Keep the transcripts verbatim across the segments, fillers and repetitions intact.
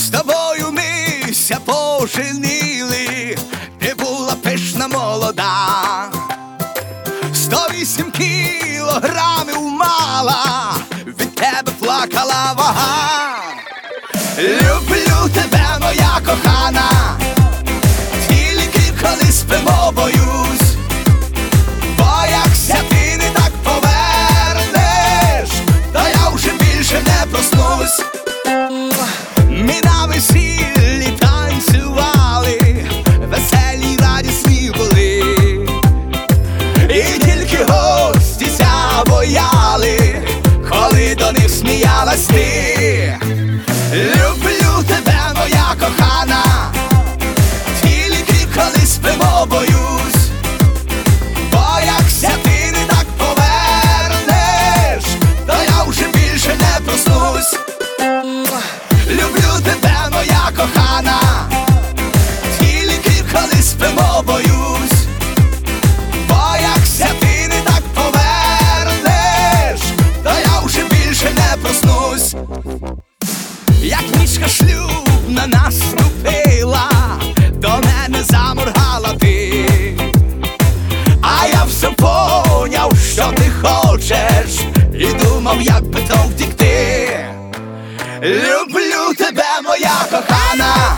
З тобою мися поженили, ти була пишна молода, сто вісім кілограмів мала, від тебе плакала вага. Люблю тебе, моя кохана, тільки коли спимо, боюсь, боякся ти не так повернеш, та я вже більше не проснусь. Ми на весіллі танцювали, веселі, радісні були, і тільки гості ся бояли, коли до них сміялась ти. Люблю тебе, моя кохана, тільки коли спимо, боюсь, боякся ти не так повернеш, та я вже більше не проснусь. Люблю тебе, моя кохана, тільки коли спимо, боюсь, боякся ти не так повернеш, та я вже більше не проснусь. Як нічка шлюбна наступила, до мене заморгала ти, а я все поняв, що ти хочеш, і думав, як би то втекти. Люблю тебе, моя кохана.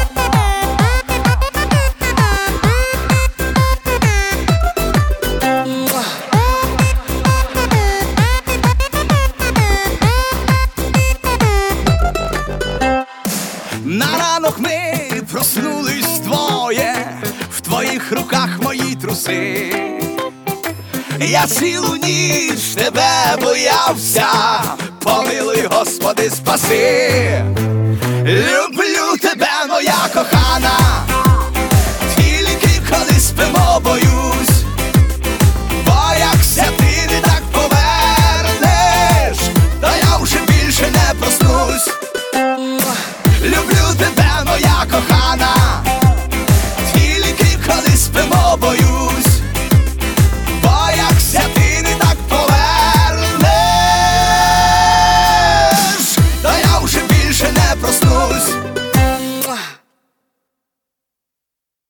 На ранок ми проснулись двоє, в твоїх руках мої труси. Я цілу ніч тебе боявся, помилуй, Господи, спаси. Люблю тебе,